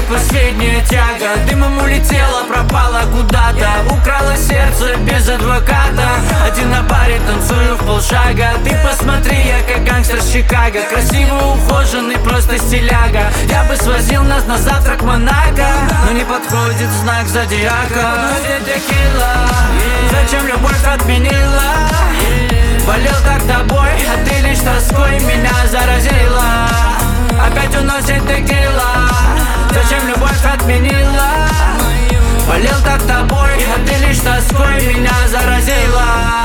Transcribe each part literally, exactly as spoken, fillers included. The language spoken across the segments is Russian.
последняя тяга. Дымом улетела, пропала куда-то, украла сердце без адвоката. Один на баре, танцую в полшага. Ты посмотри, я как гангстер с Чикаго. Красиво ухоженный, просто стиляга. Я бы свозил нас на завтрак в Монако, но не подходит знак зодиака. Текила, зачем любовь отменила? Болел так тобой, а ты лишь тоской меня заразила. Опять уносит текила, зачем любовь отменила? Болел так тобой, а ты лишь тоской меня заразила.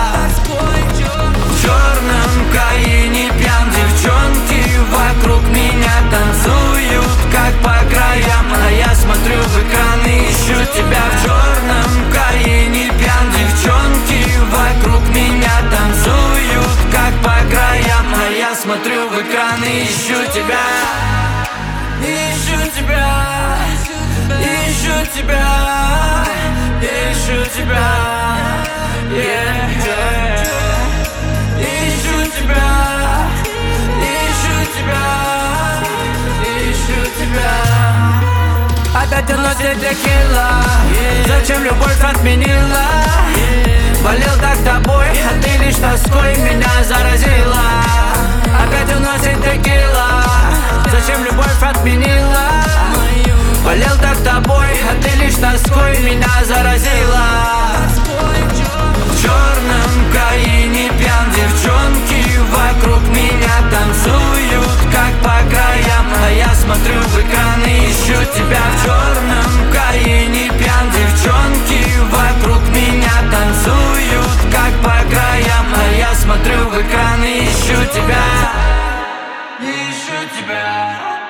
В черном Каине пьян, девчонки вокруг меня танцуют как по краям, а я смотрю в экран и ищу тебя. В черном Каине пьян, девчонки вокруг меня танцуют как по краям, а я смотрю в экран и ищу тебя. Ищу тебя, ищу тебя, ищу тебя, yeah, yeah. Ищу тебя, ищу тебя, ищу тебя. Опять уносит текила, зачем любовь отменила? Болел так тобой, а ты лишь тоской меня заразила. Опять уносит текила, зачем любовь отменила? Болел так тобой, а ты лишь тоской меня заразила. В черном Каине пьян, девчонки вокруг меня танцуют как по краям, а я смотрю в экран и ищу тебя. В черном Каине пьян, девчонки вокруг меня танцуют как по краям, а я смотрю в экран и ищу тебя. Ищу тебя.